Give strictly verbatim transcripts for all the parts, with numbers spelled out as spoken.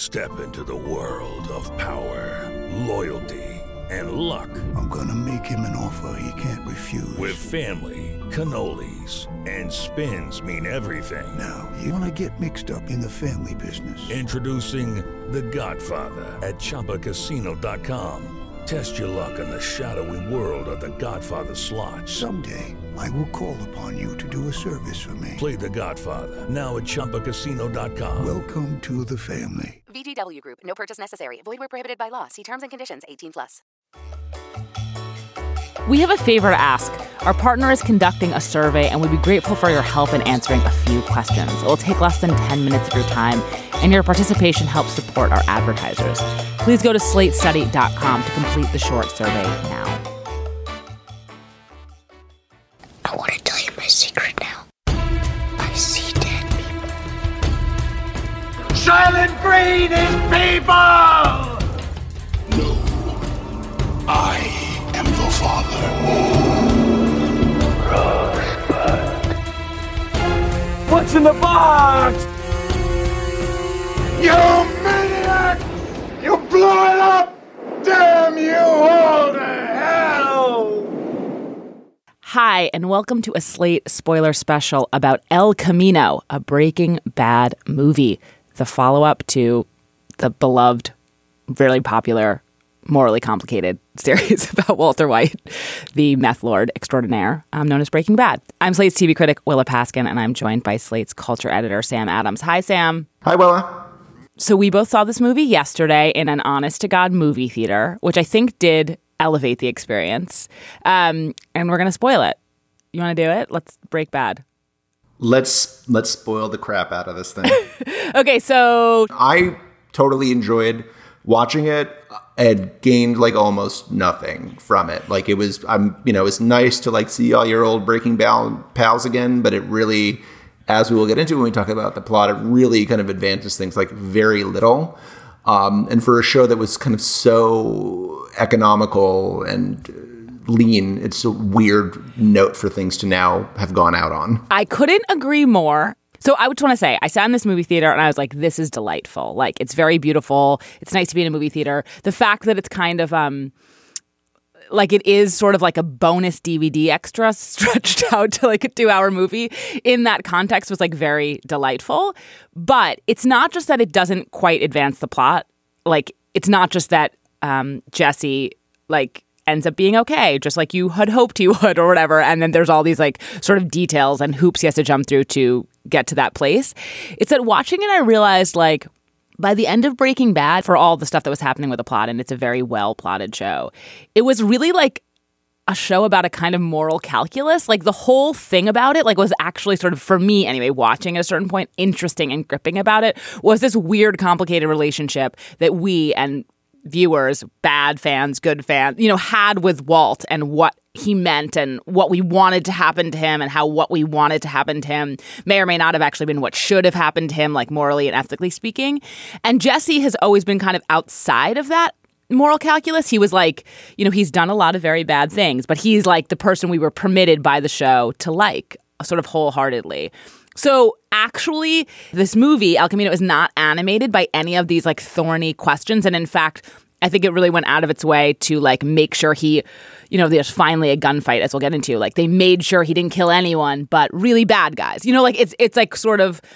Step into the world of power, loyalty, and luck. I'm gonna make him an offer he can't refuse. With family, cannolis, and spins mean everything. Now, you wanna get mixed up in the family business. Introducing The Godfather at Chumba Casino dot com. Test your luck in the shadowy world of The Godfather slot. Someday, I will call upon you to do a service for me. Play The Godfather, now at Chumba Casino dot com. Welcome to the family. V G W Group. No purchase necessary. Void where prohibited by law. See terms and conditions. eighteen plus. We have a favor to ask. Our partner is conducting a survey, and we'd be grateful for your help in answering a few questions. It will take less than ten minutes of your time, and your participation helps support our advertisers. Please go to slate study dot com to complete the short survey now. I want to tell you my secret now. I see dead people. Silent Green is people! No, I am the father. Rosebud. What's in the box? You maniac! You blew it up! Damn you all to hell! Hi, and welcome to a Slate spoiler special about El Camino, a Breaking Bad movie, the follow-up to the beloved, really popular, morally complicated series about Walter White, the meth lord extraordinaire, um, known as Breaking Bad. I'm Slate's T V critic, Willa Paskin, and I'm joined by Slate's culture editor, Sam Adams. Hi, Sam. Hi, Willa. So we both saw this movie yesterday in an honest-to-God movie theater, which I think did elevate the experience. Um, and we're going to spoil it. You want to do it? Let's break bad. Let's let's spoil the crap out of this thing. Okay, so I totally enjoyed watching it and gained like almost nothing from it. Like it was, I'm, you know, it's nice to like see all your old Breaking Bad pals again, but it really, as we will get into when we talk about the plot, it really kind of advances things like very little. Um, and for a show that was kind of so economical and lean, it's a weird note for things to now have gone out on. I couldn't agree more. So I just want to say, I sat in this movie theater and I was like, this is delightful. Like, it's very beautiful. It's nice to be in a movie theater. The fact that it's kind of, um, like it is sort of like a bonus D V D extra stretched out to like a two-hour movie in that context was like very delightful. But it's not just that it doesn't quite advance the plot. Like, it's not just that um, Jesse, like, ends up being okay, just like you had hoped he would or whatever. And then there's all these like sort of details and hoops he has to jump through to get to that place. It's that watching it, I realized like by the end of Breaking Bad, for all the stuff that was happening with the plot, and it's a very well plotted show, it was really like a show about a kind of moral calculus. Like the whole thing about it, like was actually sort of, for me anyway, watching at a certain point, interesting and gripping about it was this weird, complicated relationship that we and viewers, bad fans, good fans, you know, had with Walt and what he meant and what we wanted to happen to him and how what we wanted to happen to him may or may not have actually been what should have happened to him, like morally and ethically speaking. And Jesse has always been kind of outside of that moral calculus. He was like, you know, he's done a lot of very bad things, but he's like the person we were permitted by the show to like sort of wholeheartedly. So actually, this movie, El Camino, is not animated by any of these like thorny questions. And in fact, I think it really went out of its way to like make sure he, you know, there's finally a gunfight, as we'll get into. Like they made sure he didn't kill anyone, but really bad guys. You know, like it's it's like sort of,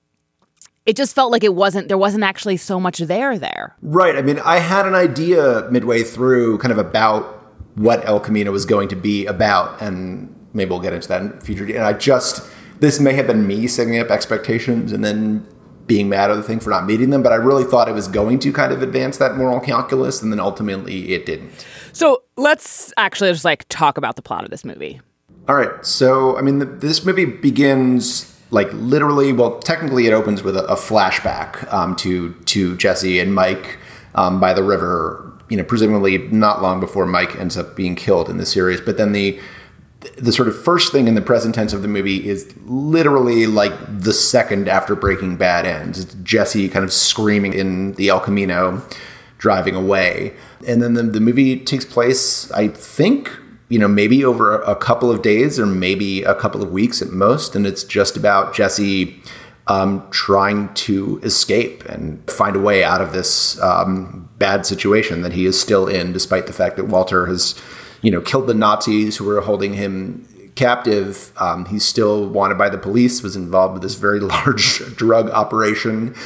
it just felt like it wasn't, there wasn't actually so much there there. Right. I mean, I had an idea midway through kind of about what El Camino was going to be about. And maybe we'll get into that in future. And I just... This may have been me setting up expectations and then being mad at the thing for not meeting them, but I really thought it was going to kind of advance that moral calculus, and then ultimately it didn't. So let's actually just like talk about the plot of this movie. All right. So, I mean, the, this movie begins like literally, well, technically it opens with a, a flashback um, to to Jesse and Mike um, by the river, you know, presumably not long before Mike ends up being killed in the series. But then the the sort of first thing in the present tense of the movie is literally like the second after Breaking Bad ends. It's Jesse kind of screaming in the El Camino, driving away. And then the, the movie takes place, I think, you know, maybe over a couple of days or maybe a couple of weeks at most. And it's just about Jesse um, trying to escape and find a way out of this um, bad situation that he is still in, despite the fact that Walter has, you know, killed the Nazis who were holding him captive. Um, he's still wanted by the police, was involved with this very large drug operation,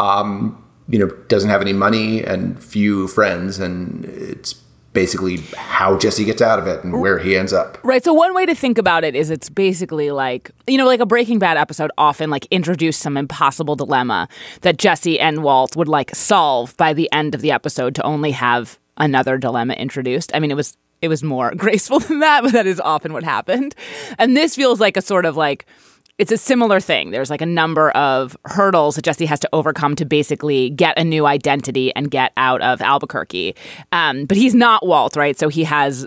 um, you know, doesn't have any money and few friends. And it's basically how Jesse gets out of it and where he ends up. Right. So one way to think about it is it's basically like, you know, like a Breaking Bad episode often like introduced some impossible dilemma that Jesse and Walt would like solve by the end of the episode to only have another dilemma introduced. I mean, it was it was more graceful than that, but that is often what happened. And this feels like a sort of like, it's a similar thing. There's like a number of hurdles that Jesse has to overcome to basically get a new identity and get out of Albuquerque. Um, but he's not Walt, right? So he has,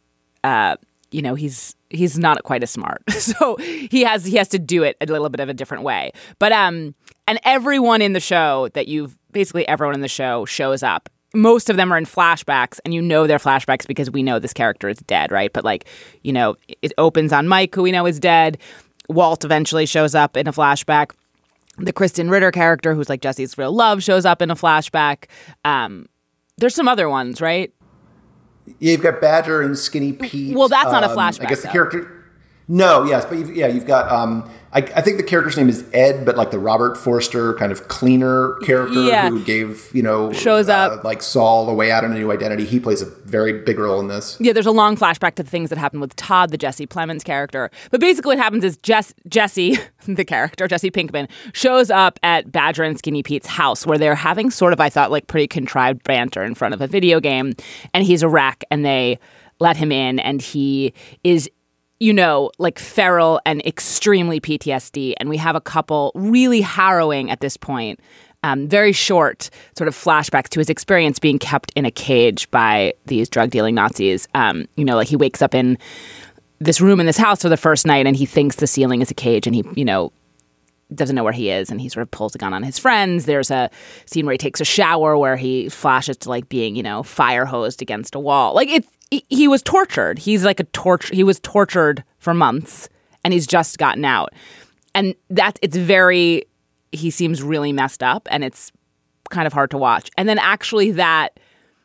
uh, you know, he's he's not quite as smart. So he has he has to do it a little bit of a different way. But um, and everyone in the show that you've basically everyone in the show shows up. Most of them are in flashbacks, and you know they're flashbacks because we know this character is dead, right? But like, you know, it opens on Mike, who we know is dead. Walt eventually shows up in a flashback. The Kristen Ritter character, who's like Jesse's real love, shows up in a flashback. Um, there's some other ones, right? Yeah, you've got Badger and Skinny Pete. Well, that's not a Um, flashback, I guess the though. character... No, yes, but you've, yeah, you've got... Um, I, I think the character's name is Ed, but like the Robert Forster kind of cleaner character Yeah. who gave, you know... Shows uh, up. like Saul a way out and a new identity. He plays a very big role in this. Yeah, there's a long flashback to the things that happened with Todd, the Jesse Plemons character. But basically what happens is Jess, Jesse, the character, Jesse Pinkman, shows up at Badger and Skinny Pete's house where they're having sort of, I thought, like pretty contrived banter in front of a video game. And he's a wreck, and they let him in, and he is... you know, like feral and extremely P T S D. And we have a couple really harrowing at this point, um, very short sort of flashbacks to his experience being kept in a cage by these drug dealing Nazis. Um, you know, like he wakes up in this room in this house for the first night and he thinks the ceiling is a cage and he, you know, doesn't know where he is and he sort of pulls a gun on his friends. There's a scene where he takes a shower where he flashes to like being, you know, fire hosed against a wall. Like it's, he, he was tortured. He's like a torture. He was tortured for months and he's just gotten out. And that's, it's very, he seems really messed up and it's kind of hard to watch. And then actually that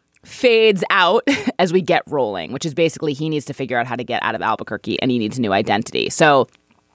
fades out as we get rolling, which is basically he needs to figure out how to get out of Albuquerque and he needs a new identity. So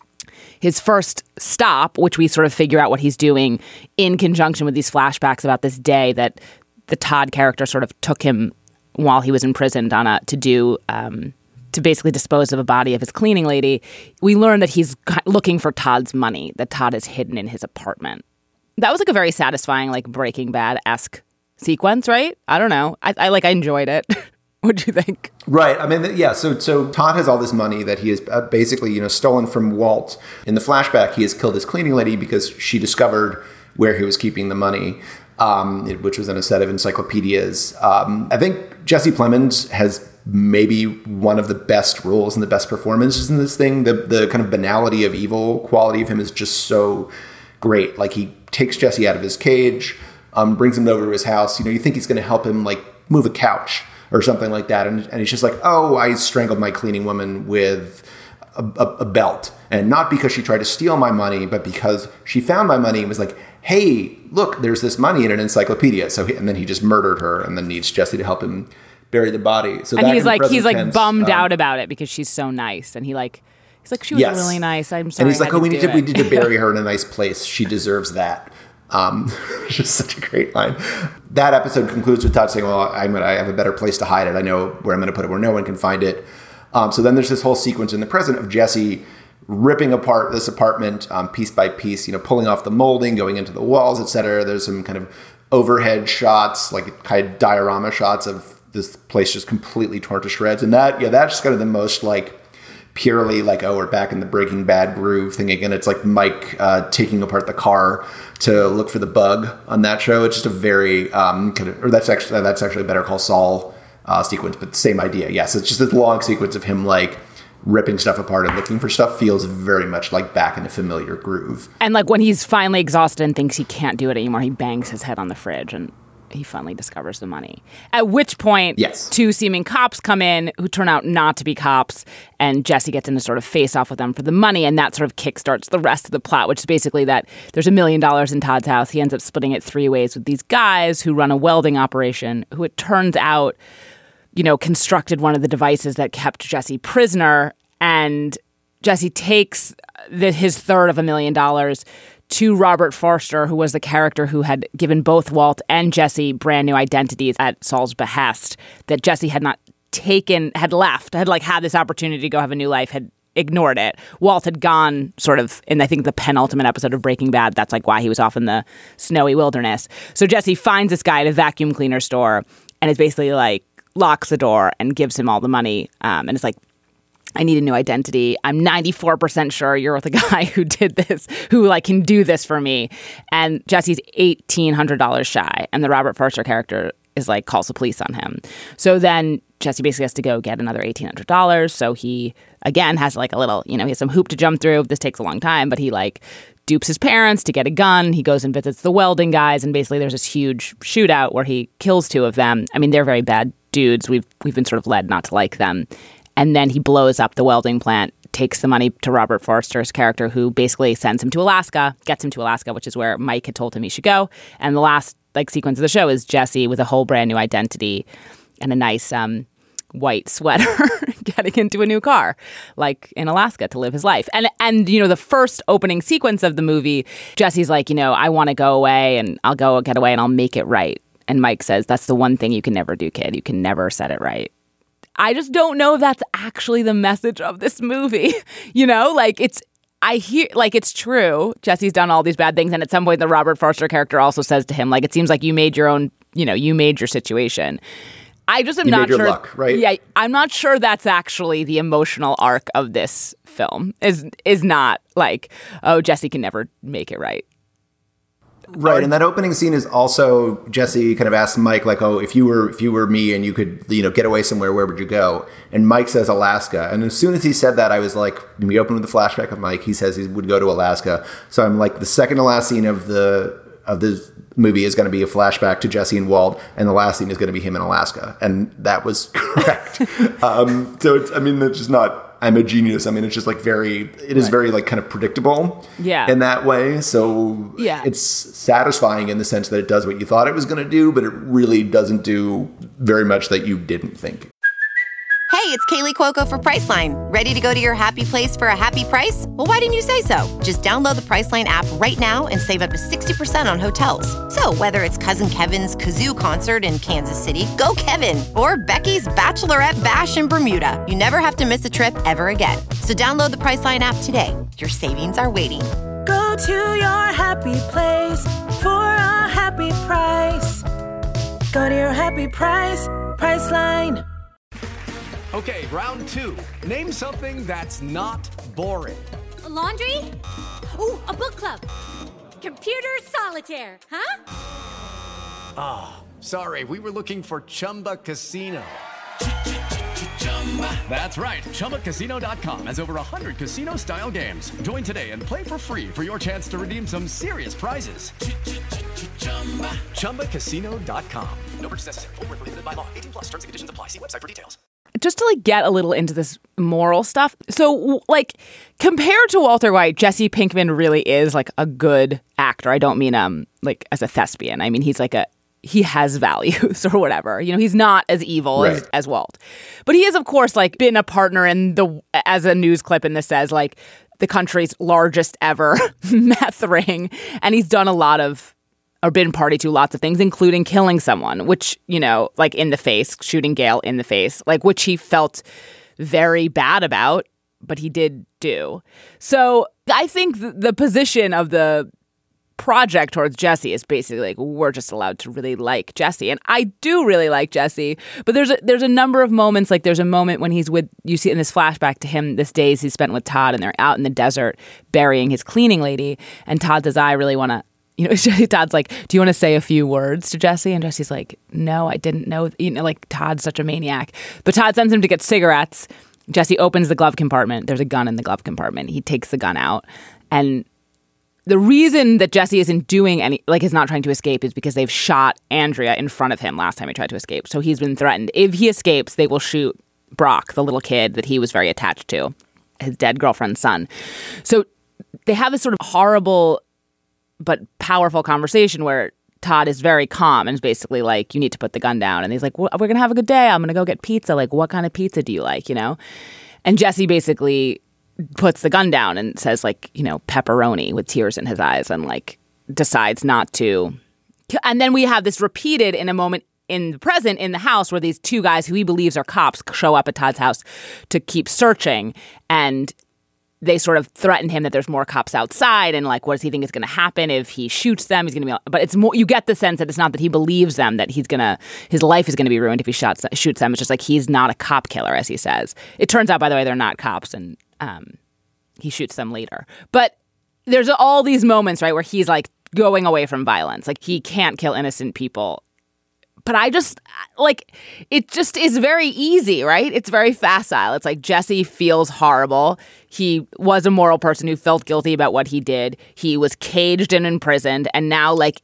his first stop, which we sort of figure out what he's doing in conjunction with these flashbacks about this day that the Todd character sort of took him while he was imprisoned on a to do um, to basically dispose of a body of his cleaning lady. We learn that he's looking for Todd's money that Todd is hidden in his apartment. That was like a very satisfying, like Breaking Bad-esque sequence, right? I don't know. I, I like I enjoyed it. What'd you think? Right. I mean, yeah. So, so Todd has all this money that he has uh, basically, you know, stolen from Walt. In the flashback, he has killed his cleaning lady because she discovered where he was keeping the money, um, it, which was in a set of encyclopedias. Um, I think Jesse Plemons has maybe one of the best roles and the best performances in this thing. The the kind of banality of evil quality of him is just so great. Like he takes Jesse out of his cage, um, brings him over to his house. You know, you think he's going to help him like move a couch or something like that. And, and he's just like, oh, I strangled my cleaning woman with a, a, a belt. And not because she tried to steal my money, but because she found my money and was like, hey, look, there's this money in an encyclopedia. So he, and then he just murdered her and then needs Jesse to help him bury the body. So and that he's like, he's like tense, bummed um, out about it because she's so nice. And he like, he's like, she was yes. really nice. I'm sorry. And he's I like, had oh, we to need do to, we it." need to bury her in a nice place. She deserves that. Um, which is such a great line. That episode concludes with Todd saying, well, I'm gonna, I have a better place to hide it. I know where I'm going to put it where no one can find it. Um, so then there's this whole sequence in the present of Jesse ripping apart this apartment um, piece by piece, you know, pulling off the molding, going into the walls, et cetera. There's some kind of overhead shots, like kind of diorama shots of this place just completely torn to shreds. And that, yeah, that's kind of the most like purely like, oh, we're back in the Breaking Bad groove thing again. It's like Mike uh, taking apart the car to look for the bug on that show. It's just a very um, kind of, or that's actually that's actually a Better Call Saul uh, sequence, but same idea. Yes, it's just this long sequence of him like ripping stuff apart and looking for stuff. Feels very much like back in a familiar groove. And like when he's finally exhausted and thinks he can't do it anymore, he bangs his head on the fridge, and he finally discovers the money. At which point, yes. two seeming cops come in who turn out not to be cops, and Jesse gets in a sort of face-off with them for the money, and that sort of kickstarts the rest of the plot, which is basically that there's a million dollars in Todd's house. He ends up splitting it three ways with these guys who run a welding operation, who it turns out, you know, constructed one of the devices that kept Jesse prisoner, and Jesse takes the, his third of a million dollars to Robert Forster, who was the character who had given both Walt and Jesse brand new identities at Saul's behest that Jesse had not taken, had left, had like had this opportunity to go have a new life, had ignored it. Walt had gone sort of in, I think, the penultimate episode of Breaking Bad. That's like why he was off in the snowy wilderness. So Jesse finds this guy at a vacuum cleaner store and is basically like, locks the door and gives him all the money. Um, and it's like, I need a new identity. I'm ninety-four percent sure you're the guy who did this, who like can do this for me. And Jesse's eighteen hundred dollars shy. And the Robert Forster character is like, calls the police on him. So then Jesse basically has to go get another eighteen hundred dollars. So he, again, has like a little, you know, he has some hoop to jump through. This takes a long time, but he like dupes his parents to get a gun. He goes and visits the welding guys. And basically there's this huge shootout where he kills two of them. I mean, they're very bad dudes. We've we've been sort of led not to like them. And then he blows up the welding plant, takes the money to Robert Forster's character, who basically sends him to Alaska, gets him to Alaska, which is where Mike had told him he should go. And the last like sequence of the show is Jesse with a whole brand new identity and a nice um, white sweater getting into a new car, like in Alaska, to live his life. And, and you know, the first opening sequence of the movie, Jesse's like, you know, I want to go away and I'll go get away and I'll make it right. And Mike says, that's the one thing you can never do, kid. You can never set it right. I just don't know if that's actually the message of this movie. You know, like it's, I hear, like it's true. Jesse's done all these bad things. And at some point, the Robert Forster character also says to him, like, it seems like you made your own, you know, you made your situation. I just am you not made your sure. Luck, right? Yeah, I'm not sure that's actually the emotional arc of this film. Is is not like, oh, Jesse can never make it right. Right, and that opening scene is also Jesse kind of asks Mike, like, "Oh, if you were if you were me and you could, you know, get away somewhere, where would you go?" And Mike says Alaska. And as soon as he said that, I was like, when we opened with the flashback of Mike, he says he would go to Alaska. So I'm like, the second to last scene of the of this movie is going to be a flashback to Jesse and Walt, and the last scene is going to be him in Alaska, and that was correct. um, so it's, I mean, it's just not. I'm a genius. I mean, it's just like very, it is right. very like kind of predictable yeah. in that way. So yeah. it's satisfying in the sense that it does what you thought it was going to do, but it really doesn't do very much that you didn't think. Hey, it's Kaylee Cuoco for Priceline. Ready to go to your happy place for a happy price? Well, why didn't you say so? Just download the Priceline app right now and save up to sixty percent on hotels. So whether it's Cousin Kevin's Kazoo Concert in Kansas City, go Kevin, or Becky's Bachelorette Bash in Bermuda, you never have to miss a trip ever again. So download the Priceline app today. Your savings are waiting. Go to your happy place for a happy price. Go to your happy price, Priceline. Okay, round two. Name something that's not boring. A laundry? Ooh, a book club. Computer solitaire, huh? Ah, oh, sorry, we were looking for Chumba Casino. That's right, Chumba Casino dot com has over one hundred casino-style games. Join today and play for free for your chance to redeem some serious prizes. Chumba Casino dot com. No purchase necessary. Void where prohibited by law. eighteen plus. Terms and conditions apply. See website for details. Just to like get a little into this moral stuff. So like compared to Walter White, Jesse Pinkman really is like a good actor. I don't mean um like as a thespian. I mean he's like a he has values or whatever. You know, he's not as evil right. as, as Walt. But he is, of course, like been a partner in the, as a news clip in this says, like the country's largest ever meth ring. And he's done a lot of, or been party to lots of things, including killing someone, which, you know, like in the face, shooting Gail in the face, like which he felt very bad about, but he did do. So I think th- the position of the project towards Jesse is basically like, we're just allowed to really like Jesse. And I do really like Jesse, but there's a, there's a number of moments, like there's a moment when he's with, you see in this flashback to him, this days he spent with Todd and they're out in the desert burying his cleaning lady. And Todd says, I really want to, you know, Todd's like, do you want to say a few words to Jesse? And Jesse's like, no, I didn't know. You know, like Todd's such a maniac. But Todd sends him to get cigarettes. Jesse opens the glove compartment. There's a gun in the glove compartment. He takes the gun out. And the reason that Jesse isn't doing any, like, is not trying to escape is because they've shot Andrea in front of him last time he tried to escape. So he's been threatened. If he escapes, they will shoot Brock, the little kid that he was very attached to, his dead girlfriend's son. So they have this sort of horrible but powerful conversation where Todd is very calm and is basically like, you need to put the gun down. And he's like, well, we're going to have a good day. I'm going to go get pizza. Like, what kind of pizza do you like, you know? And Jesse basically puts the gun down and says, like, you know, pepperoni with tears in his eyes and, like, decides not to. And then we have this repeated in a moment in the present in the house where these two guys who he believes are cops show up at Todd's house to keep searching. And they sort of threaten him that there's more cops outside and, like, what does he think is going to happen if he shoots them? He's going to be, but it's more, you get the sense that it's not that he believes them, that he's going to, his life is going to be ruined if he shots, shoots them. It's just like, he's not a cop killer, as he says. It turns out, by the way, they're not cops, and um, he shoots them later. But there's all these moments, right, where he's, like, going away from violence. Like, he can't kill innocent people. But I just, like, it just is very easy, right? It's very facile. It's like Jesse feels horrible. He was a moral person who felt guilty about what he did. He was caged and imprisoned. And now, like,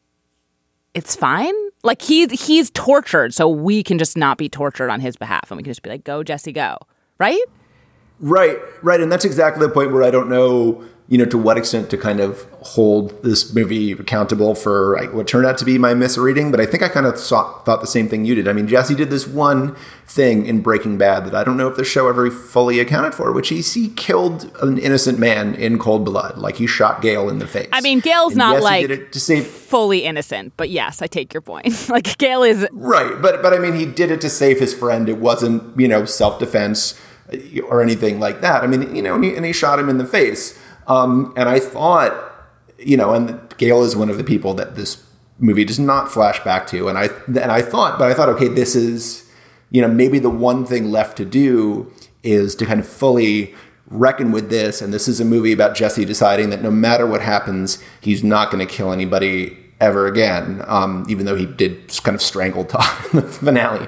it's fine. Like, he's, he's tortured. So we can just not be tortured on his behalf. And we can just be like, go, Jesse, go. Right? Right, right. And that's exactly the point where I don't know, you know, to what extent to kind of hold this movie accountable for like, what turned out to be my misreading. But I think I kind of saw, thought the same thing you did. I mean, Jesse did this one thing in Breaking Bad that I don't know if the show ever fully accounted for, which is he killed an innocent man in cold blood. Like, he shot Gale in the face. I mean, Gale's and not Jesse like did it to save- fully innocent, but yes, I take your point. Like, Gale is... Right, but but I mean, he did it to save his friend. It wasn't, you know, self-defense or anything like that. I mean, you know, and he, and he shot him in the face. Um, and I thought, you know, and Gale is one of the people that this movie does not flash back to. And I and I thought, but I thought, okay, this is, you know, maybe the one thing left to do is to kind of fully reckon with this. And this is a movie about Jesse deciding that no matter what happens, he's not going to kill anybody ever again, um, even though he did just kind of strangle Todd in the finale.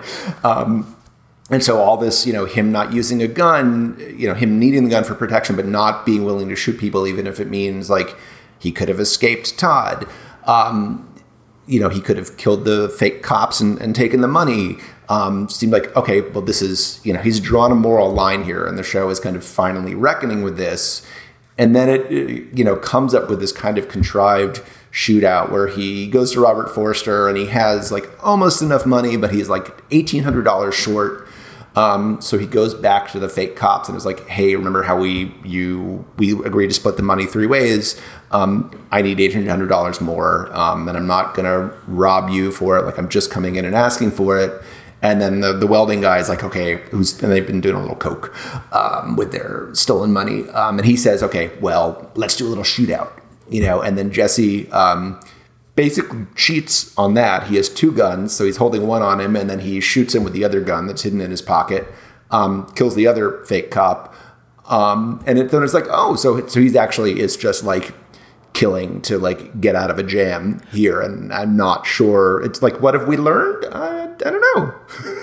Um And so all this, you know, him not using a gun, you know, him needing the gun for protection, but not being willing to shoot people, even if it means like he could have escaped Todd. Um, you know, he could have killed the fake cops and, and taken the money. Um, seemed like, okay, well, this is, you know, he's drawn a moral line here, and the show is kind of finally reckoning with this. And then it, it you know, comes up with this kind of contrived shootout where he goes to Robert Forster and he has like almost enough money, but he's like eighteen hundred dollars short. Um, so he goes back to the fake cops and is like, hey, remember how we you we agreed to split the money three ways? Um, I need eighteen hundred dollars more, um, and I'm not going to rob you for it. Like, I'm just coming in and asking for it. And then the, the welding guy is like, okay, who's, and they've been doing a little coke um, with their stolen money. Um, and he says, okay, well, let's do a little shootout, you know, and then Jesse um, basically cheats on that. He has two guns, so he's holding one on him, and then he shoots him with the other gun that's hidden in his pocket, um, kills the other fake cop. Um, and it, then it's like, oh, so, so he's actually, it's just like killing to like get out of a jam here. And I'm not sure. It's like, what have we learned? I, I don't know.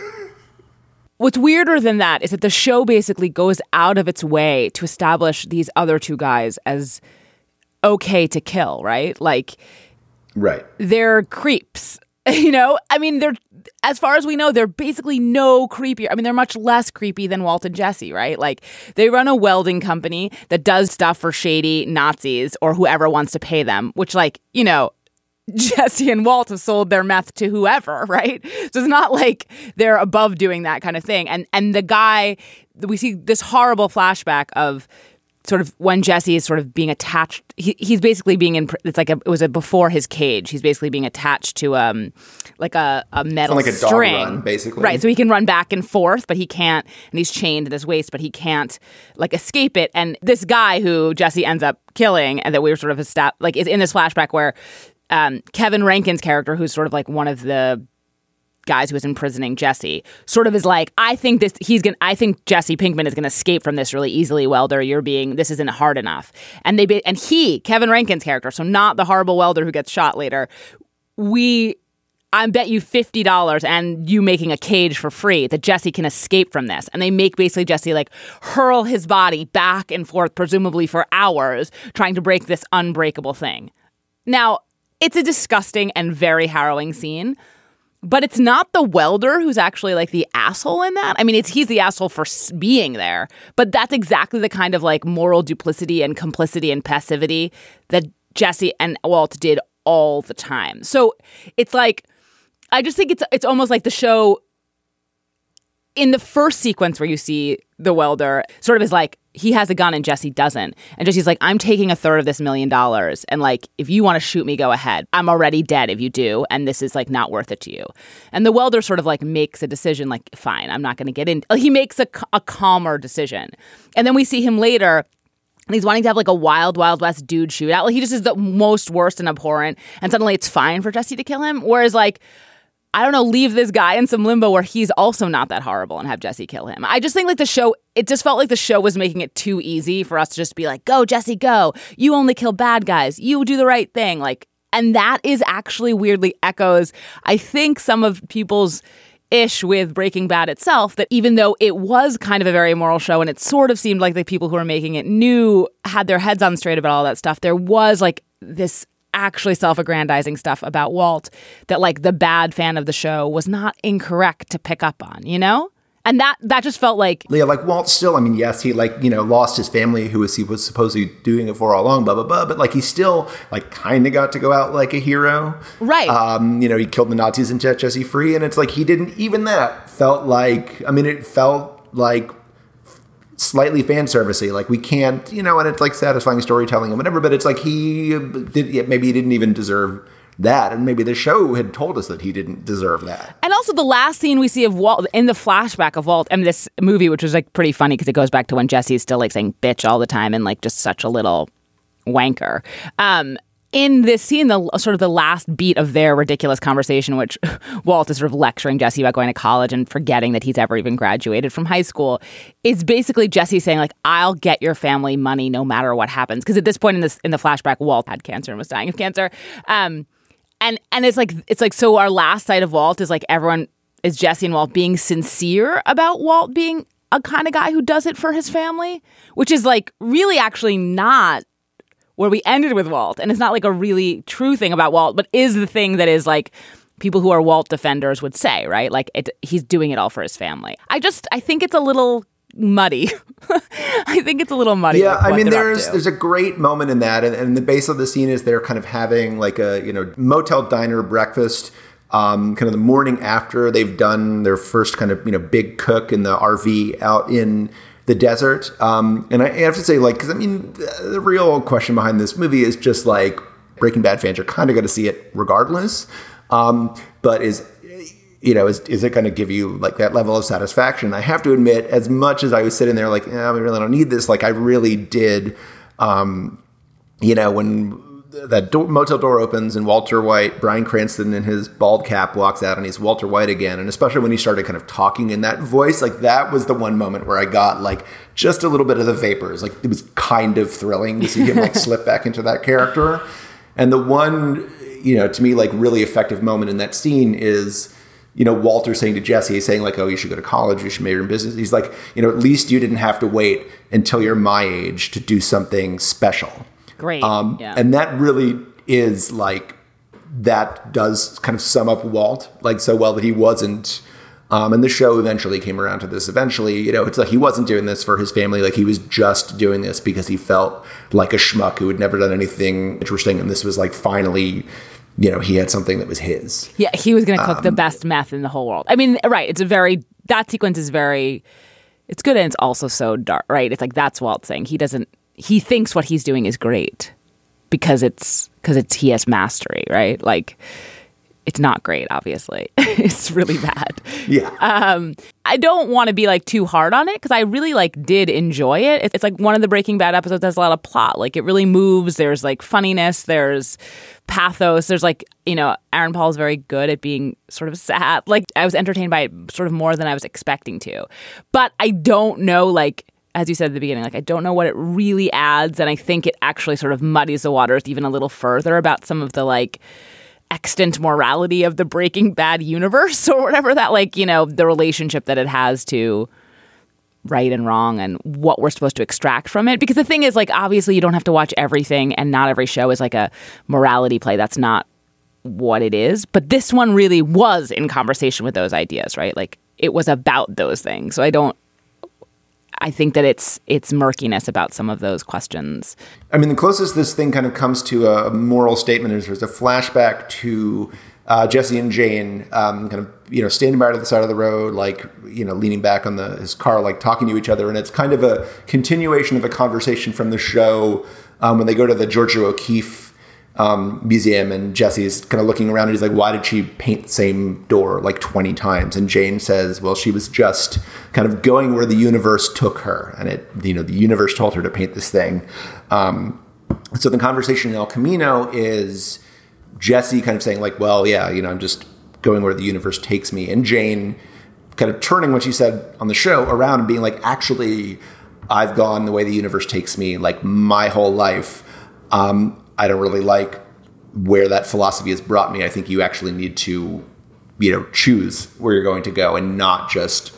What's weirder than that is that the show basically goes out of its way to establish these other two guys as okay to kill, right? Like, right. They're creeps, you know? I mean, they're, as far as we know, they're basically no creepier. I mean, they're much less creepy than Walt and Jesse, right? Like, they run a welding company that does stuff for shady Nazis or whoever wants to pay them, which, like, you know, Jesse and Walt have sold their meth to whoever, right? So it's not like they're above doing that kind of thing. And and the guy, we see this horrible flashback of sort of when Jesse is sort of being attached. He, he's basically being in, it's like a, it was a before his cage. He's basically being attached to um like a, a metal like a string. Dog run, basically. Right. So he can run back and forth, but he can't, and he's chained at his waist, but he can't like escape it. And this guy who Jesse ends up killing, and that we were sort of estab- like is in this flashback where Um, Kevin Rankin's character, who's sort of like one of the guys who is imprisoning Jesse, sort of is like, I think this, he's gonna, I think Jesse Pinkman is going to escape from this really easily. Welder, you're being, this isn't hard enough. And they, and he, Kevin Rankin's character, so not the horrible welder who gets shot later, we I bet you fifty dollars and you making a cage for free that Jesse can escape from this. And they make basically Jesse like hurl his body back and forth, presumably for hours, trying to break this unbreakable thing. Now, it's a disgusting and very harrowing scene, but it's not the welder who's actually like the asshole in that. I mean, it's he's the asshole for being there, but that's exactly the kind of like moral duplicity and complicity and passivity that Jesse and Walt did all the time. So it's like, I just think it's it's almost like the show in the first sequence where you see the welder sort of is like, he has a gun and Jesse doesn't. And Jesse's like, I'm taking a third of this million dollars. And like, if you want to shoot me, go ahead. I'm already dead if you do. And this is like not worth it to you. And the welder sort of like makes a decision like, fine, I'm not going to get in. He makes a, a calmer decision. And then we see him later and he's wanting to have like a wild, wild west dude shootout. Like he just is the most worst and abhorrent. And suddenly it's fine for Jesse to kill him. Whereas like, I don't know, leave this guy in some limbo where he's also not that horrible and have Jesse kill him. I just think like the show, it just felt like the show was making it too easy for us to just be like, go, Jesse, go. You only kill bad guys. You do the right thing. Like, and that is actually weirdly echoes, I think, some of people's ish with Breaking Bad itself, that even though it was kind of a very immoral show and it sort of seemed like the people who were making it knew, had their heads on straight about all that stuff, there was like this actually self-aggrandizing stuff about Walt that like the bad fan of the show was not incorrect to pick up on, you know? And that that just felt like... Yeah, like Walt still, I mean, yes, he like, you know, lost his family who was, he was supposedly doing it for all along, blah, blah, blah. But like he still like kind of got to go out like a hero. Right. Um, you know, he killed the Nazis and set Jesse free. And it's like he didn't, even that felt like, I mean, it felt like slightly fan servicey, like we can't, you know, and it's like satisfying storytelling and whatever, but it's like he did, maybe he didn't even deserve that, and maybe the show had told us that he didn't deserve that. And also the last scene we see of Walt, in the flashback of Walt, and this movie, which was like pretty funny because it goes back to when Jesse's still like saying bitch all the time and like just such a little wanker. Um, in this scene, the sort of the last beat of their ridiculous conversation, which Walt is sort of lecturing Jesse about going to college and forgetting that he's ever even graduated from high school, is basically Jesse saying like, I'll get your family money no matter what happens. Because at this point in this in the flashback, Walt had cancer and was dying of cancer. Um, and and it's like it's like so our last sight of Walt is like everyone is Jesse and Walt being sincere about Walt being a kind of guy who does it for his family, which is like really actually not where we ended with Walt. And it's not like a really true thing about Walt, but is the thing that is like people who are Walt defenders would say, right? Like it, he's doing it all for his family. I just, I think it's a little muddy. I think it's a little muddy. Yeah, like I mean, there's there's a great moment in that. And, and the base of the scene is they're kind of having like a, you know, motel diner breakfast, um, kind of the morning after they've done their first kind of, you know, big cook in the R V out in the desert. Um, and I have to say, like, because I mean, the, the real question behind this movie is just like Breaking Bad fans are kind of going to see it regardless. Um, but is, you know, is, is it going to give you like that level of satisfaction? I have to admit, as much as I was sitting there like, yeah, we really don't need this, like I really did, um, you know, when that door, motel door opens and Walter White, Bryan Cranston in his bald cap walks out and he's Walter White again. And especially when he started kind of talking in that voice, like that was the one moment where I got like just a little bit of the vapors. Like it was kind of thrilling to see him like slip back into that character. And the one, you know, to me, like really effective moment in that scene is, you know, Walter saying to Jesse, he's saying like, oh, you should go to college, you should make your own business. He's like, you know, at least you didn't have to wait until you're my age to do something special. Great. Um, yeah. And that really is like, that does kind of sum up Walt like so well that he wasn't, um, and the show eventually came around to this eventually, you know, it's like he wasn't doing this for his family. Like he was just doing this because he felt like a schmuck who had never done anything interesting. And this was like, finally, you know, he had something that was his. Yeah. He was going to cook um, the best meth in the whole world. I mean, right. It's a very, that sequence is very, it's good. And it's also so dark, right? It's like, that's Walt saying he doesn't, he thinks what he's doing is great because it's because it's he has mastery, right? Like it's not great, obviously. It's really bad. Yeah. Um, I don't want to be like too hard on it because I really like did enjoy it. It's, it's like one of the Breaking Bad episodes that has a lot of plot. Like it really moves. There's like funniness. There's pathos. There's like, you know, Aaron Paul is very good at being sort of sad. Like I was entertained by it sort of more than I was expecting to. But I don't know, like, as you said at the beginning, like I don't know what it really adds, and I think it actually sort of muddies the waters even a little further about some of the like extant morality of the Breaking Bad universe or whatever that, like, you know, the relationship that it has to right and wrong and what we're supposed to extract from it. Because the thing is, like, obviously you don't have to watch everything and not every show is like a morality play. That's not what it is. But this one really was in conversation with those ideas, right? Like, it was about those things. So I don't, I think that it's it's murkiness about some of those questions. I mean, the closest this thing kind of comes to a moral statement is there's a flashback to uh, Jesse and Jane um, kind of, you know, standing by to the side of the road, like, you know, leaning back on the his car, like talking to each other. And it's kind of a continuation of a conversation from the show um, when they go to the Georgia O'Keeffe Um, museum, and Jesse's kind of looking around and he's like, why did she paint the same door like twenty times? And Jane says, well, she was just kind of going where the universe took her, and it, you know, the universe told her to paint this thing. Um, so the conversation in El Camino is Jesse kind of saying like, well, yeah, you know, I'm just going where the universe takes me. And Jane kind of turning what she said on the show around and being like, actually, I've gone the way the universe takes me like my whole life. Um, I don't really like where that philosophy has brought me. I think you actually need to, you know, choose where you're going to go and not just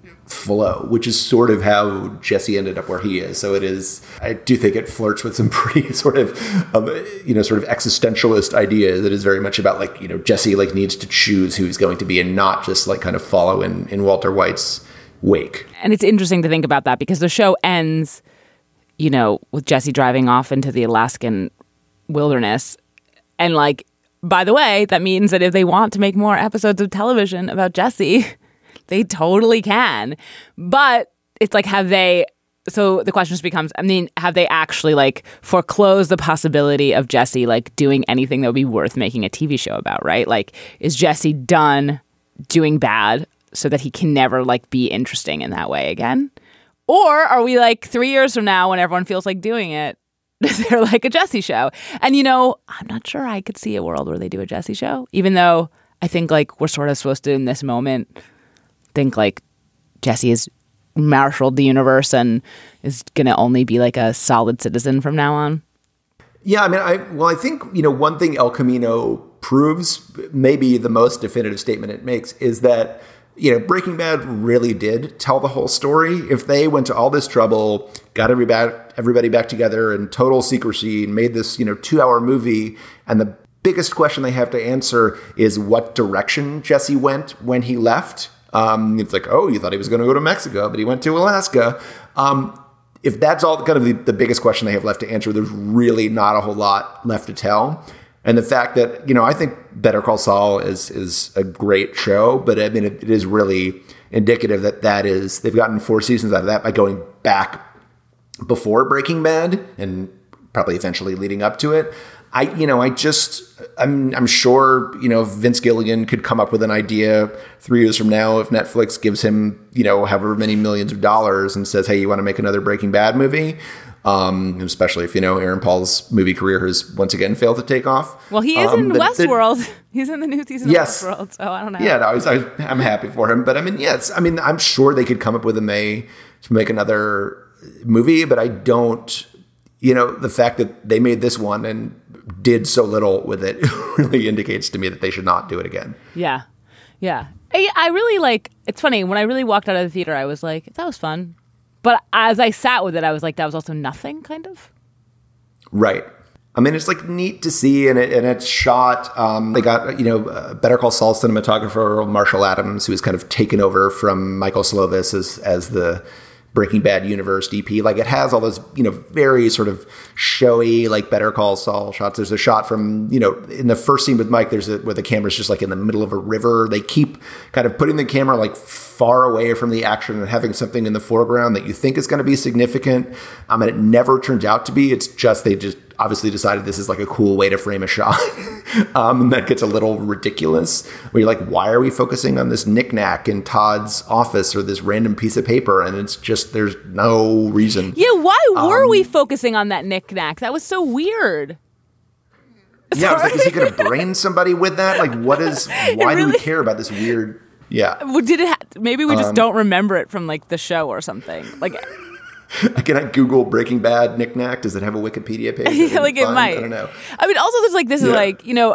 flow, which is sort of how Jesse ended up where he is. So it is, I do think it flirts with some pretty sort of, um, you know, sort of existentialist ideas. It is very much about like, you know, Jesse like needs to choose who he's going to be and not just like kind of follow in, in Walter White's wake. And it's interesting to think about that because the show ends, you know, with Jesse driving off into the Alaskan wilderness. And like, by the way, that means that if they want to make more episodes of television about Jesse, they totally can. But it's like, have they, so the question just becomes, I mean, have they actually like foreclosed the possibility of Jesse like doing anything that would be worth making a T V show about, right? Like, is Jesse done doing bad so that he can never like be interesting in that way again? Or are we like three years from now when everyone feels like doing it, they're like a Jesse show? And, you know, I'm not sure I could see a world where they do a Jesse show, even though I think like we're sort of supposed to in this moment think like Jesse has marshaled the universe and is going to only be like a solid citizen from now on. Yeah, I mean, I well, I think, you know, one thing El Camino proves, maybe the most definitive statement it makes, is that, you know, Breaking Bad really did tell the whole story. If they went to all this trouble, got everybody, everybody back together in total secrecy and made this, you know, two hour movie, and the biggest question they have to answer is what direction Jesse went when he left. Um, it's like, oh, you thought he was going to go to Mexico, but he went to Alaska. Um, if that's all kind of the, the biggest question they have left to answer, there's really not a whole lot left to tell. And the fact that, you know, I think Better Call Saul is is a great show, but I mean, it, it is really indicative that that is, they've gotten four seasons out of that by going back before Breaking Bad and probably eventually leading up to it. I, you know, I just, I'm, I'm sure, you know, Vince Gilligan could come up with an idea three years from now if Netflix gives him, you know, however many millions of dollars and says, hey, you want to make another Breaking Bad movie? Um, especially if, you know, Aaron Paul's movie career has once again failed to take off. Well, he is um, in the, Westworld. The, He's in the new season yes. of Westworld, so I don't know. Yeah, no, I was, I, I'm happy for him. But I mean, yes, I mean, I'm sure they could come up with a May to make another movie, but I don't, you know, the fact that they made this one and did so little with it really indicates to me that they should not do it again. Yeah. Yeah. I, I really like, it's funny, when I really walked out of the theater, I was like, that was fun. But as I sat with it, I was like, that was also nothing, kind of. Right. I mean, it's like neat to see, and, it, and it's shot. Um, they got, you know, uh, Better Call Saul cinematographer Marshall Adams, who has kind of taken over from Michael Slovis as, as the Breaking Bad universe D P. Like, it has all those, you know, very sort of showy, like Better Call Saul shots. There's a shot from, you know, in the first scene with Mike, there's a, where the camera's just like in the middle of a river. They keep kind of putting the camera like far away from the action and having something in the foreground that you think is going to be significant. Um, and it never turns out to be. It's just, they just obviously decided this is like a cool way to frame a shot. um, and that gets a little ridiculous where you're like, why are we focusing on this knickknack in Todd's office or this random piece of paper? And it's just, there's no reason. Yeah, why were um, we focusing on that knickknack? That was so weird. Yeah, I was like, is he going to brain somebody with that? Like, what is, why really, do we care about this weird, yeah. Well, did it, ha- maybe we just um, don't remember it from like the show or something. Like, Can I Google Breaking Bad knickknack? Does it have a Wikipedia page? like it find? might. I don't know. I mean, also there's like, this yeah. is like, you know,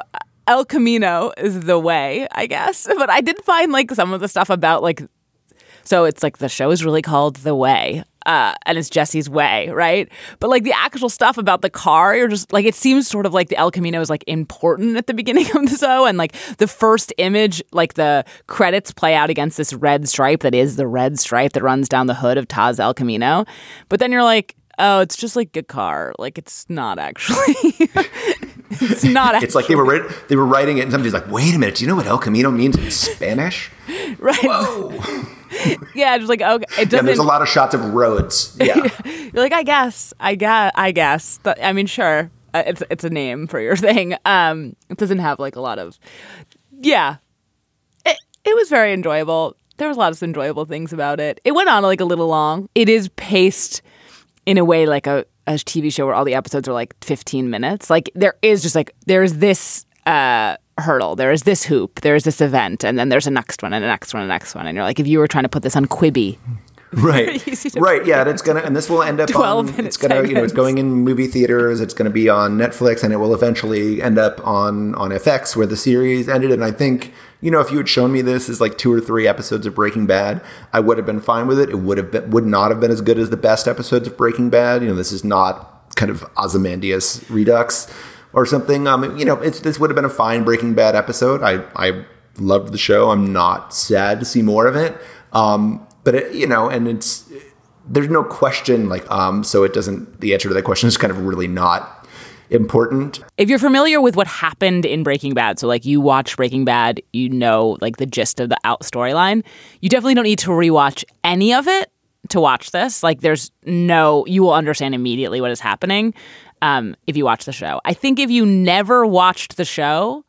El Camino is the way, I guess. But I did find like some of the stuff about like, so it's like the show is really called The Way. Uh, and it's Jesse's way, right? But like the actual stuff about the car, you're just like, it seems sort of like the El Camino is like important at the beginning of the show. And like the first image, like the credits play out against this red stripe that is the red stripe that runs down the hood of Taz El Camino. But then you're like, oh, it's just like a car. Like it's not actually. It's not actually. It's like they were writ- they were writing it and somebody's like, wait a minute, do you know what El Camino means in Spanish? Right. Whoa. Yeah, just like, okay. It doesn't, yeah, there's a lot of shots of roads. Yeah. You're like, I guess, I guess, I guess. I mean, sure. Uh, it's it's a name for your thing. Um, it doesn't have like a lot of, yeah. It, it was very enjoyable. There was a lot of enjoyable things about it. It went on like a little long. It is paced in a way like a, a T V show where all the episodes are like fifteen minutes. Like there is just like, there's this uh, hurdle, there is this hoop, there is this event, and then there's a next one and a next one and a next one. And you're like, if you were trying to put this on Quibi. Right. Right. Yeah. And it's going to, and this will end up on, it's going to, you know, it's going in movie theaters. It's going to be on Netflix, and it will eventually end up on, on F X where the series ended. And I think, you know, if you had shown me this as like two or three episodes of Breaking Bad, I would have been fine with it. It would have been, would not have been as good as the best episodes of Breaking Bad. You know, this is not kind of Ozymandias Redux or something. Um, you know, it's, this would have been a fine Breaking Bad episode. I, I loved the show. I'm not sad to see more of it. Um, But, it, you know, and it's, there's no question, like, um, so it doesn't, the answer to that question is kind of really not important. If you're familiar with what happened in Breaking Bad, so like you watch Breaking Bad, you know, like the gist of the out storyline, you definitely don't need to rewatch any of it to watch this. Like there's no, you will understand immediately what is happening um, if you watch the show. I think if you never watched the show,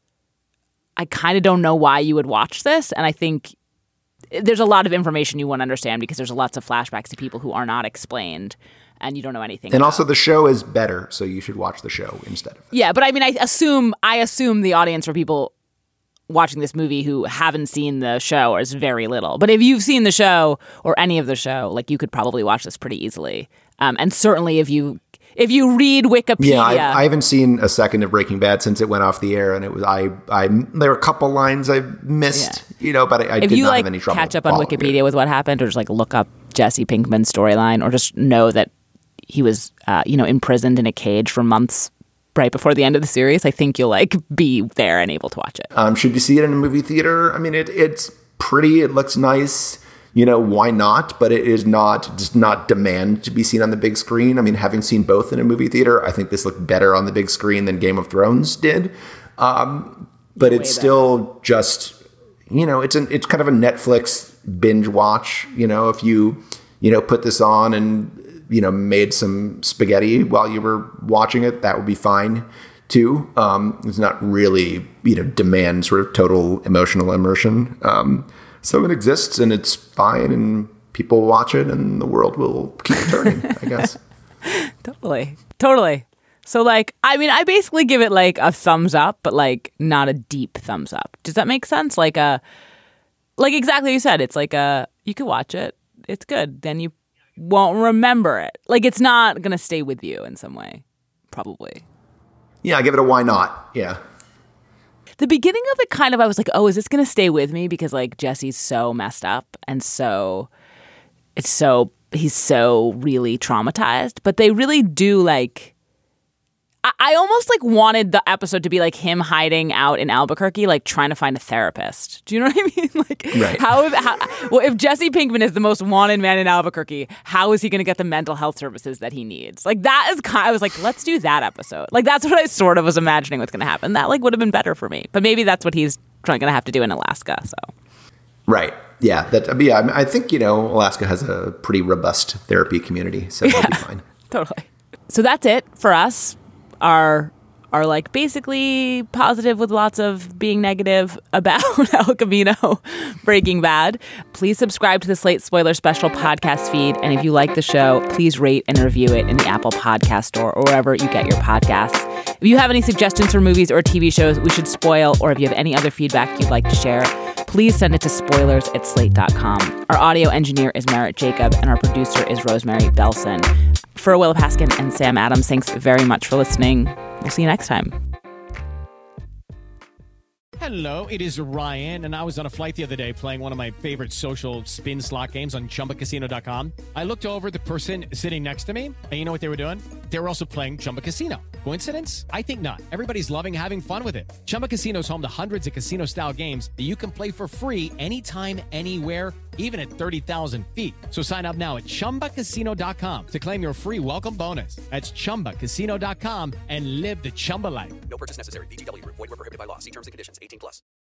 I kind of don't know why you would watch this. And I think there's a lot of information you won't understand because there's lots of flashbacks to people who are not explained and you don't know anything And about. Also the show is better, so you should watch the show instead of it. Yeah, but I mean, I assume I assume the audience for people watching this movie who haven't seen the show is very little. But if you've seen the show or any of the show, like you could probably watch this pretty easily. Um, and certainly if you if you read Wikipedia, yeah, I, I haven't seen a second of Breaking Bad since it went off the air, and it was I I there were a couple lines I missed, yeah. you know, but I, I if did you not like have any trouble. Catch up on Wikipedia it. with what happened, or just like look up Jesse Pinkman's storyline, or just know that he was uh, you know imprisoned in a cage for months right before the end of the series, I think you'll like be there and able to watch it. Um, should you see it in a movie theater? I mean, it it's pretty. It looks nice. You know, why not? But it is not, does not demand to be seen on the big screen. I mean, having seen both in a movie theater, I think this looked better on the big screen than Game of Thrones did. Um, but it's still just, you know, it's an, it's kind of a Netflix binge watch. You know, if you, you know, put this on and, you know, made some spaghetti while you were watching it, that would be fine too. Um, it's not really, you know, demand sort of total emotional immersion. Um, So it exists and it's fine and people watch it and the world will keep turning, I guess. Totally. Totally. So like, I mean, I basically give it like a thumbs up, but like not a deep thumbs up. Does that make sense? Like a, like exactly what you said. It's like a, you could watch it. It's good. Then you won't remember it. Like it's not going to stay with you in some way, probably. Yeah, I give it a why not. Yeah. The beginning of it kind of, I was like, oh, is this going to stay with me? Because like Jesse's so messed up and so, it's so, he's so really traumatized. But they really do like, I, I almost like wanted the episode to be like him hiding out in Albuquerque, like trying to find a therapist. Do you know what I mean? Like, right. how, how, well, if Jesse Pinkman is the most wanted man in Albuquerque, how is he going to get the mental health services that he needs? Like that is kind, I was like, let's do that episode. Like that's what I sort of was imagining was going to happen. That like would have been better for me. But maybe that's what he's going to have to do in Alaska. So. Right. Yeah. That. Yeah. I think, you know, Alaska has a pretty robust therapy community, so that'll yeah, be fine. Totally. So that's it for us. Our are like basically positive with lots of being negative about El Camino Breaking Bad. Please subscribe to the Slate Spoiler Special podcast feed. And if you like the show, please rate and review it in the Apple Podcast Store or wherever you get your podcasts. If you have any suggestions for movies or T V shows we should spoil, or if you have any other feedback you'd like to share, please send it to spoilers at slate dot com. Our audio engineer is Merritt Jacob, and our producer is Rosemary Belson. For Willa Paskin and Sam Adams, thanks very much for listening. We'll see you next time. Hello, it is Ryan, and I was on a flight the other day playing one of my favorite social spin slot games on Chumba Casino dot com. I looked over at the person sitting next to me, and you know what they were doing? They were also playing Chumba Casino. Coincidence? I think not. Everybody's loving having fun with it. Chumba Casino is home to hundreds of casino-style games that you can play for free anytime, anywhere, even at thirty thousand feet. So sign up now at Chumba Casino dot com to claim your free welcome bonus. That's Chumba Casino dot com and live the Chumba life. No purchase necessary. V G W. Void where prohibited by law. See terms and conditions. eighteen plus.